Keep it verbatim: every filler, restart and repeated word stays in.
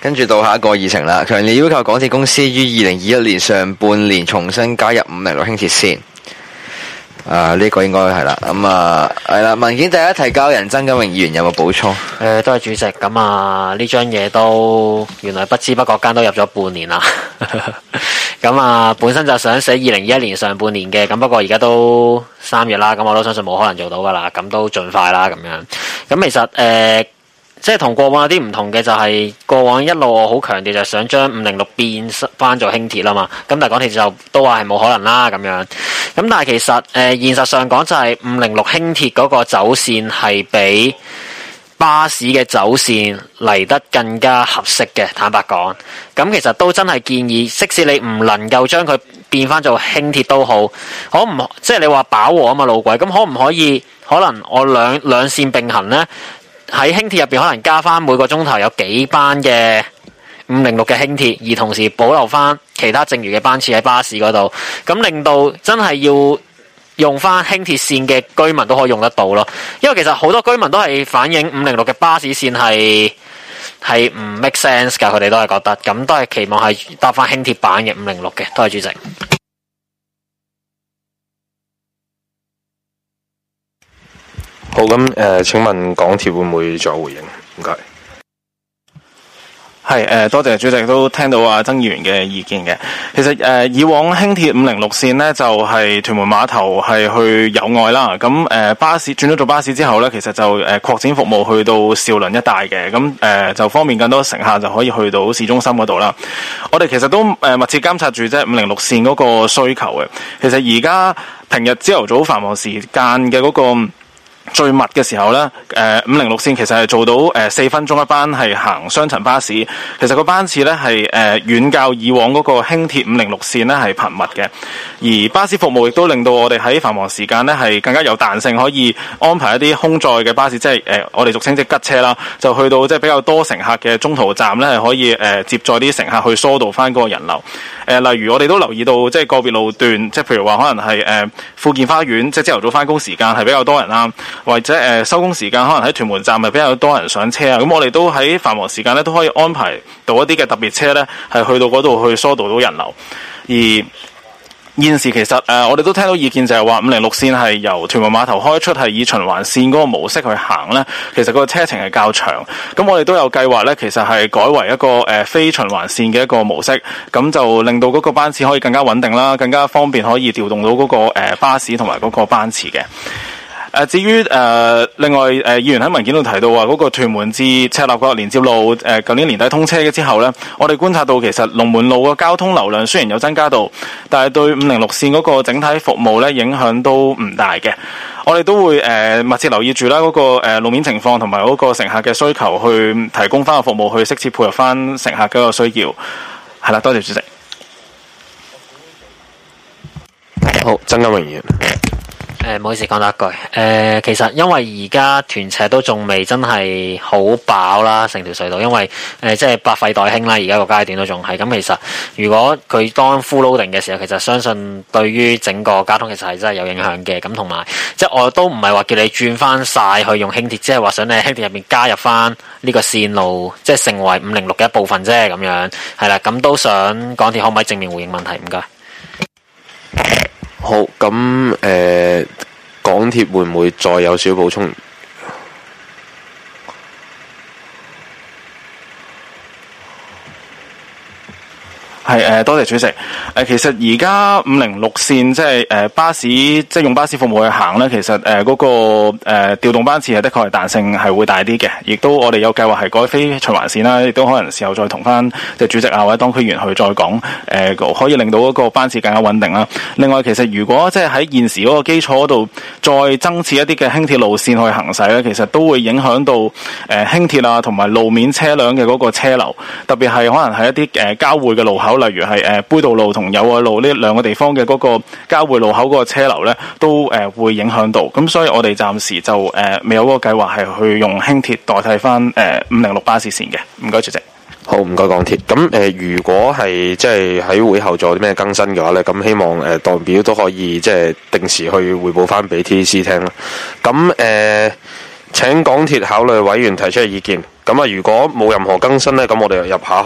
跟住到下一個議程啦，強烈要求港鐵公司於二零二一年上半年重新加入五零六輕鐵線。啊，呢、這個應該係啦，咁啊係啦。文件第一提交人曾錦榮議員有冇補充？ 誒、呃，都係主席，咁啊呢張嘢都原來不知不覺間都入咗半年啦。咁啊本身就想寫二零二一年上半年嘅，咁不過而家都三月啦，咁我都相信冇可能做到噶啦，咁都盡快啦咁樣。咁其實誒。呃即係同過往有啲唔同嘅，就係過往一路我好強調就係想將五零六變翻做輕鐵啦嘛，咁但係港鐵就都話係冇可能啦咁樣。咁但係其實誒、呃、現實上講就係五零六輕鐵嗰個走線係比巴士嘅走線嚟得更加合適嘅，坦白講。咁其實都真係建議，即使你唔能夠將佢變翻做輕鐵都好，可唔即係你話飽和啊嘛路軌，咁可唔可以可能我兩兩線並行呢？喺輕鐵入邊可能加翻每個鐘頭有幾班嘅五零六嘅輕鐵，而同時保留翻其他剩餘嘅班次喺巴士嗰度，咁令到真係要用翻輕鐵線嘅居民都可以用得到咯。因為其實好多居民都係反映五零六嘅巴士線係係唔 make sense 噶，佢哋都係覺得，咁都係期望係搭翻輕鐵版嘅五零六嘅。多謝主席。 好，咁誒、呃，請問港鐵會唔會再回應？唔該。 係誒，多謝主席都聽到啊曾議員嘅意見嘅。其實誒、呃，以往輕鐵五零六線呢，就係、是、屯門碼頭係去友愛啦。咁誒、呃，巴士轉咗做巴士之後呢，其實就誒擴展服務去到兆麟一帶嘅。咁誒、呃、就方便更多乘客就可以去到市中心嗰度啦。我哋其實都誒密切監察住即係五零六線嗰個需求嘅。其實而家平日朝頭早繁忙時間嘅嗰個最密嘅時候呢，誒五零六線其實係做到誒四分鐘一班係行雙層巴士，其實個班次呢係誒遠較以往嗰個輕鐵五零六線呢係頻密嘅，而巴士服務亦都令到我哋喺繁忙時間呢係更加有彈性，可以安排一啲空載嘅巴士，即係誒我哋俗稱即係吉車啦，就去到即係比較多乘客嘅中途站呢，係可以誒接載啲乘客去疏導翻嗰個人流。誒例如我哋都留意到，即係個別路段，即係譬如話可能係誒富健花園，即係朝頭早翻工時間係比較多人啦。或者誒收工時間可能喺屯門站係比較多人上車啊，咁我哋都喺繁忙時間咧都可以安排到一啲嘅特別車咧，係去到嗰度去疏導到人流。而現時其實誒、呃、我哋都聽到意見就係話五零六線係由屯門碼頭開出，係以循環線嗰個模式去行咧，其實個車程係較長。咁我哋都有計劃咧，其實係改為一個誒、呃、非循環線嘅一個模式，咁就令到嗰個班次可以更加穩定啦，更加方便可以調動到嗰、那個誒、呃、巴士同埋嗰個班次嘅。誒至於誒、呃、另外誒、呃、議員喺文件度提到話嗰、那個屯門至赤鱲角連接路誒舊、呃、年年底通車嘅之後咧，我哋觀察到其實龍門路嘅交通流量雖然有增加到，但係對五零六線嗰個整體服務咧影響都唔大嘅。我哋都會誒、呃、密切留意住啦嗰個誒、呃、路面情況同埋嗰個乘客嘅需求，去提供翻個服務，去適切配合翻乘客嗰個需要。係啦，多謝主席。 好，曾錦榮議員。 誒，唔好意思，講多一句。誒、呃，其實因為而家屯赤都仲未真係好飽啦，成條隧道，因為誒、呃、即係百廢待興啦，而家個階段都仲係咁。其實如果佢當 full loading 嘅時候，其實相信對於整個交通其實係真係有影響嘅。咁同埋即係我都唔係話叫你轉翻晒去用輕鐵，即係話想你喺輕鐵入邊加入翻呢個線路，即係成為五零六嘅一部分啫。咁樣係啦，咁都想港鐵可唔可以正面回應問題？唔該。 好，咁誒、呃，港鐵會唔會再有少少補充？ 係誒，多謝主席。誒，其實而家五零六線即係誒巴士，即係用巴士服務去行咧，其實誒嗰、呃那個誒、呃、調動班次係的確係彈性係會大啲嘅。亦都我哋有計劃係改非循環線啦，亦都可能時候再同翻即係主席啊或者當區議員去再講，誒、呃、可以令到嗰個班次更加穩定啦。另外，其實如果即係喺現時嗰個基礎嗰度再增設一啲嘅輕鐵路線去行駛咧，其實都會影響到誒、呃、輕鐵啊同埋路面車輛嘅嗰個車流，特別係可能係一啲誒、呃、交匯嘅路口。例如係誒杯渡路同友愛路呢兩個地方嘅嗰個交匯路口嗰個車流咧，都誒會影響到。咁所以我哋暫時就誒未有嗰個計劃係去用輕鐵代替翻誒五零六巴士線嘅。唔該主席。 好，唔該港鐵。咁誒、呃，如果係即係喺會後做啲咩更新嘅話咧，咁希望誒、呃、代表都可以即係定時去匯報翻俾 T C 聽啦。咁誒、呃，請港鐵考慮委員提出嘅意見。 咁啊，如果冇任何更新咧，咁我哋就入下